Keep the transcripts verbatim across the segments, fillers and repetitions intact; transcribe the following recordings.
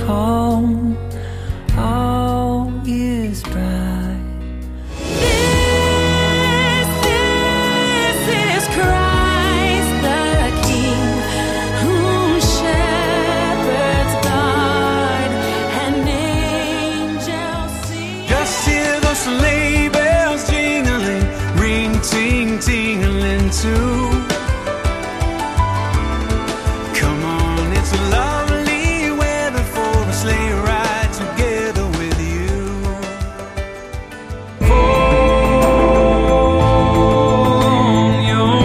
home, all is bright. This, this is Christ the King, whom shepherds guard and angels sing. Just hear those sleigh bells jingling, ring, ting, tingling too. Come on, it's a lovely weather for a sleigh ride together with you. Fall on your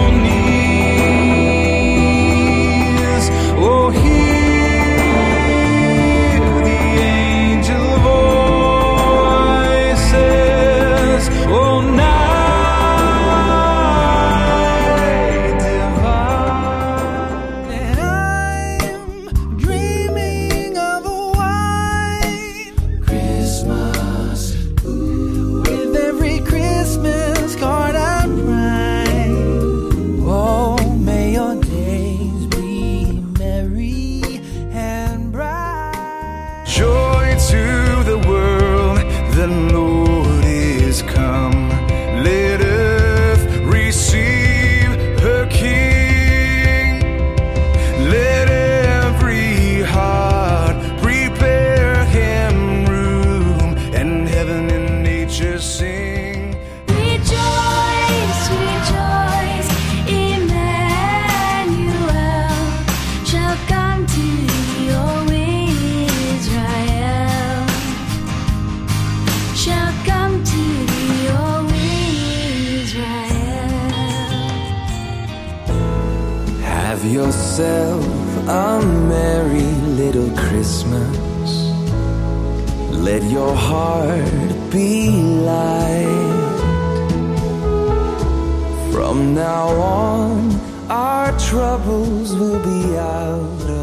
knees, oh, hear the angel voices, oh, night divine. And I'm dreaming of a white Christmas, with every Christmas card I write. Oh, may your days be merry and bright. Joy to the world, the Lord is come. Let earth receive her King. Let every heart prepare him room, and heaven and nature sing. Rejoice, rejoice, Emmanuel shall come to thee, O Israel. Shall come to thee, O Israel. Have yourself a merry little Christmas. Let your heart be light. From now on, our troubles will be out